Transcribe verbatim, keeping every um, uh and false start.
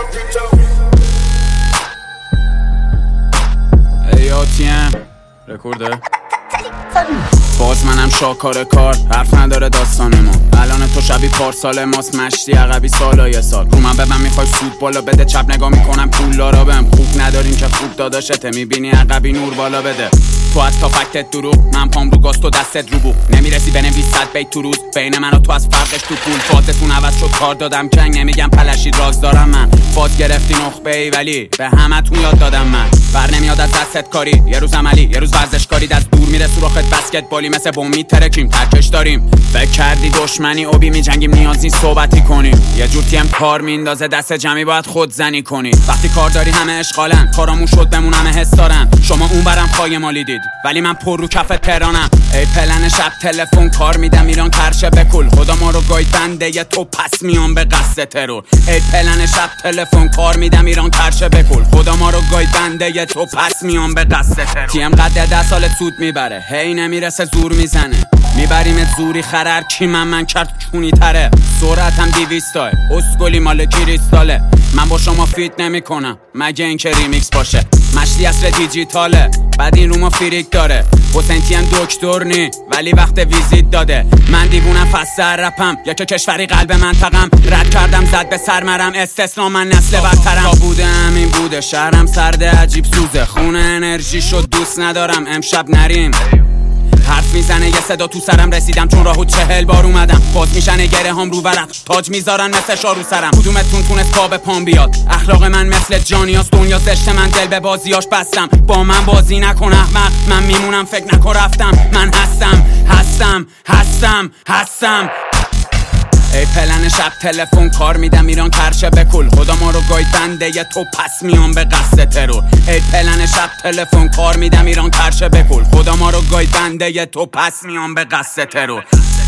ایاتیم رکورده باز منم شاکار کار، حرف نداره داستان ما. الان تو شبی پارسال ماست، مشتی عقبی سالای سال. رو من به من میخوای سود بالا بده، چپ نگاه میکنم پولدارا بهم خوب ندارین که خوب داداشته. میبینی عقبی نور بالا بده، تو از تا فکتت دروغ، من پام رو گاز تو دستت رو بو. نمیرسی بنویس صد بیت تو روز، بین من و تو از فرقش تو پول. فازتون عوض شد کار دادم کنگ، نمیگم پلشید راز دارم من. فاز گرفتی نخبه ای ولی به همتون یاد دادم من. بر نمیاد از دستت کاری، یه روز عملی یه روز ورزشکاری. از دور میره سوراخت بسکتبالی، مثل بم میترکیم ترکش داریم. فکر کردی دشمنی اوبی میجنگیم، نیاز نیست صحبتی کنیم. یه جور تیم کار میندازه دست جمعی، باید خود زنی کنی. وقتی کار داری همه اشغالن، کارامون شد بمون همه حس دارن. شما اون برم خای مالی دید ولی من پر رو کف تهرانم. ای پلن شب تلفن کار میدم ایران کرشه بکل. خدا ما رو گاید بنده یه تو پس میام به قصد ترور. ای پلن شب تلفن کار میدم ایران کرشه بکل. خدا ما رو گاید بنده یه تو پس میام به قصد ترور. تیم قد ده سال سود میبره، هی نمیرسه زور میزنه. میبریمت زوری خرر کی من من کرد چونی تره. سرعتم دیویستای اسکولی مال کریستاله. من با شما فیت نمی کنم مگه اینکه ریمیکس باشه. مشتی اصر دیجیتاله بعد این رو ما فریک داره. حسینتی هم دکتر نی ولی وقت ویزیت داده. من دیوونم فسر رپم یا که کشوری قلب منطقم. رد کردم زد به سرمرم استثنا من نسل برترم. تا بودم این بوده شهرم سرده عجیب سوزه. خونه انرژی شد دوست ندارم امشب نریم. حرف میزنه یه صدا تو سرم، رسیدم چون راهو چهل بار اومدم. باز میشنه گره هم رو ورق، تاج میذارن مثل شارو سرم. کدومتون تونست پا به پام بیاد؟ اخلاق من مثل جانیاست، دنیا زشته من دل به بازیاش بستم. با من بازی نکن احمق، من میمونم فکر نکن رفتم. من هستم هستم هستم هستم ای پلن شب تلفن کار میدم ایران کرشه بکل. خدا ما رو گاید بنده یه تو پس میام به قصد ترور. ای پلن شب تلفن کار میدم ایران کرشه بکل. خدا ما رو گاید بنده یه تو پس میام به قصد ترور.